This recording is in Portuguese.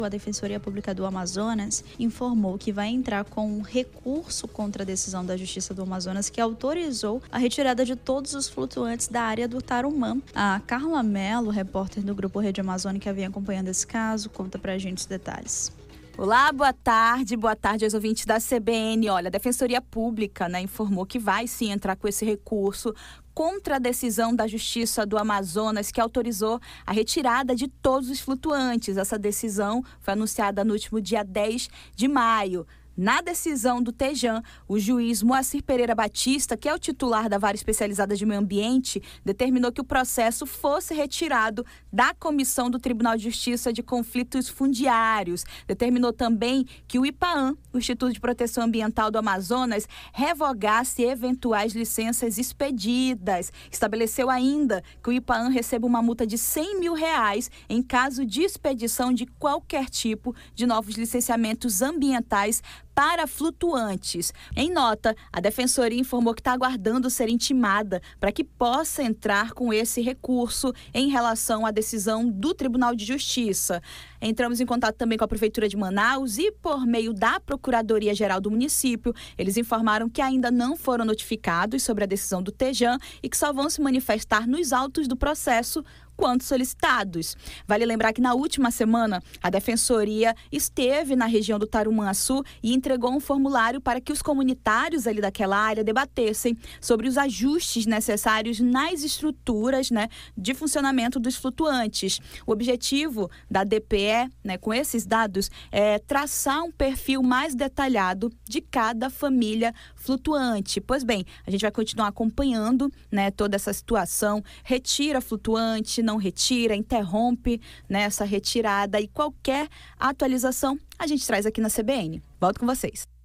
A Defensoria Pública do Amazonas informou que vai entrar com um recurso contra a decisão da Justiça do Amazonas que autorizou a retirada de todos os flutuantes da área do Tarumã. A Carla Mello, repórter do Grupo Rede Amazônica, vem acompanhando esse caso, conta pra gente os detalhes. Olá, boa tarde aos ouvintes da CBN. Olha, a Defensoria Pública, informou que vai sim entrar com esse recurso contra a decisão da Justiça do Amazonas que autorizou a retirada de todos os flutuantes. Essa decisão foi anunciada no último dia 10 de maio. Na decisão do TEJAN, o juiz Moacir Pereira Batista, que é o titular da Vara Especializada de Meio Ambiente, determinou que o processo fosse retirado da Comissão do Tribunal de Justiça de Conflitos Fundiários. Determinou também que o IPAAM, o Instituto de Proteção Ambiental do Amazonas, revogasse eventuais licenças expedidas. Estabeleceu ainda que o IPAAM receba uma multa de R$100 mil em caso de expedição de qualquer tipo de novos licenciamentos ambientais para flutuantes. Em nota, a Defensoria informou que está aguardando ser intimada para que possa entrar com esse recurso em relação à decisão do Tribunal de Justiça. Entramos em contato também com a Prefeitura de Manaus e, por meio da Procuradoria-Geral do município, eles informaram que ainda não foram notificados sobre a decisão do TEJAN e que só vão se manifestar nos autos do processo quando solicitados. Vale lembrar que na última semana a Defensoria esteve na região do Tarumã-Açu e entregou um formulário para que os comunitários ali daquela área debatessem sobre os ajustes necessários nas estruturas de funcionamento dos flutuantes. O objetivo da DPE, com esses dados, é traçar um perfil mais detalhado de cada família flutuante. Pois bem, a gente vai continuar acompanhando toda essa situação. Retira flutuante, não retira, interrompe essa retirada e qualquer atualização a gente traz aqui na CBN. Volto com vocês.